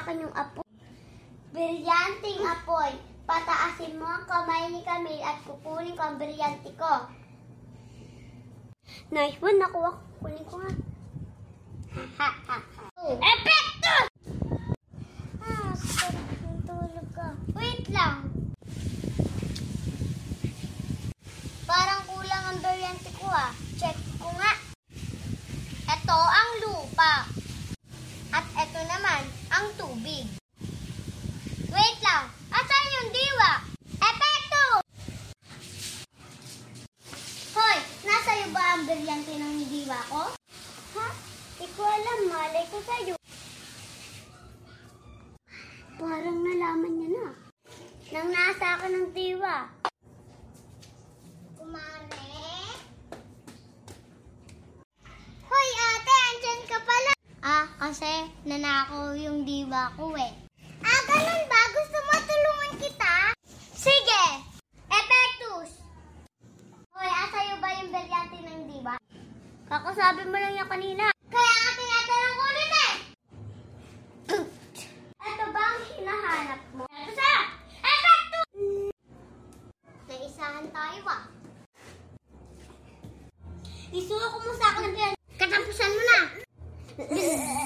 akin yung apoy. Brilyanteng apoy. Pataasin mo ang kamay ni Camille at kukunin ko ang brilyante ko. Nice one, nakuha ko. Kunin ko nga. Epekto! Tulog ka. Wait lang. Parang kulang ang brilyante ko ah. Check ko nga. Ito ang lupa. At ito naman ang tubig. Wait lang. Asan yung diwa? Epekto! Hoy, nasa iyo ba ang brilyante ng diwa ko? Ha? Di ko alam. Malay ko sa'yo. Parang nalaman niya na. Nang nasa akin ng diwa. Kumare? Hoy ate, andyan ka pala. Kasi nanakaw yung diwa ko eh. Ganun ba? Gusto mo tulungan kita? Sige! Epektus! Hoy, sa'yo ba yung brilyante ng diwa? Kakasabi mo lang yan kanina. Kaya nga tinatanong ko ulit eh! Ito ba ang hinahanap mo? Ito Epektus! Naisahan tayo ah. Isuko mo sa akin ng brilyante. Katapusan mo na!